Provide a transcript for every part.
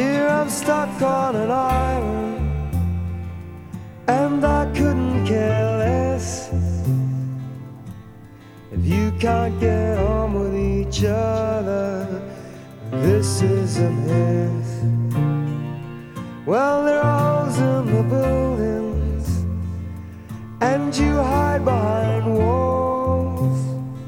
Here I'm stuck on an island, and I couldn't care less. If you can't get on with each other, this is a myth. Well, there are holes in the buildings, and you hide behind walls.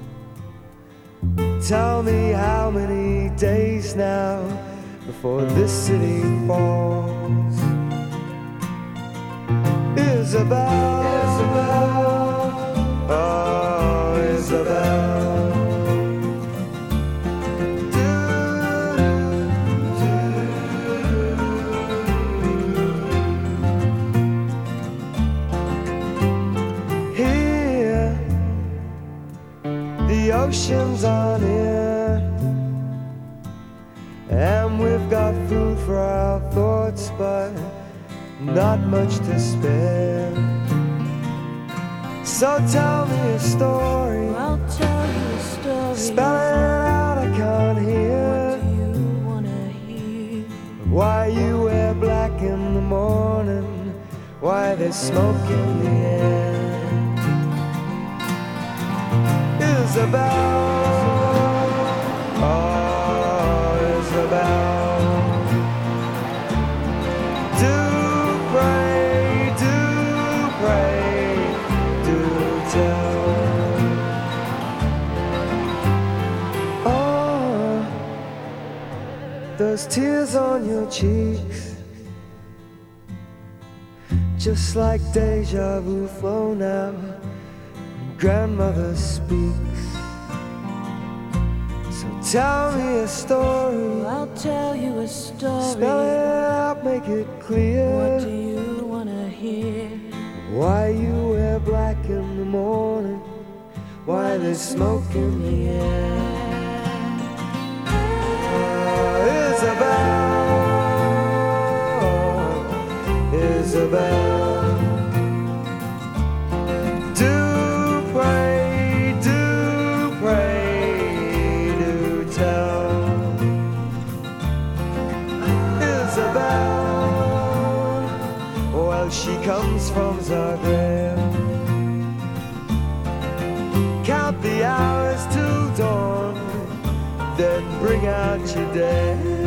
Tell me how many days now before this city falls. Isabel, Isabel, oh Isabel. Here, the oceans are near, and we've got food for our thoughts, but not much to spare. So tell me a story. I'll tell you a story. Spell it out, I can't hear. What do you wanna hear? Why you wear black in the morning, why there's smoke in the air. Isabel, oh Isabel. Do pray, do tell. Oh, those tears on your cheeks, just like deja vu flow now when grandmother speaks. So tell me a story. I'll tell you a story. Spell it out, make it clear. What do you wanna hear? Why you wear black in the morning, why there's smoke in the air. Isabel, Isabel. Do pray, do tell. Isabel, well, she comes from Zagreb. Count the hours till dawn, then bring out your dead.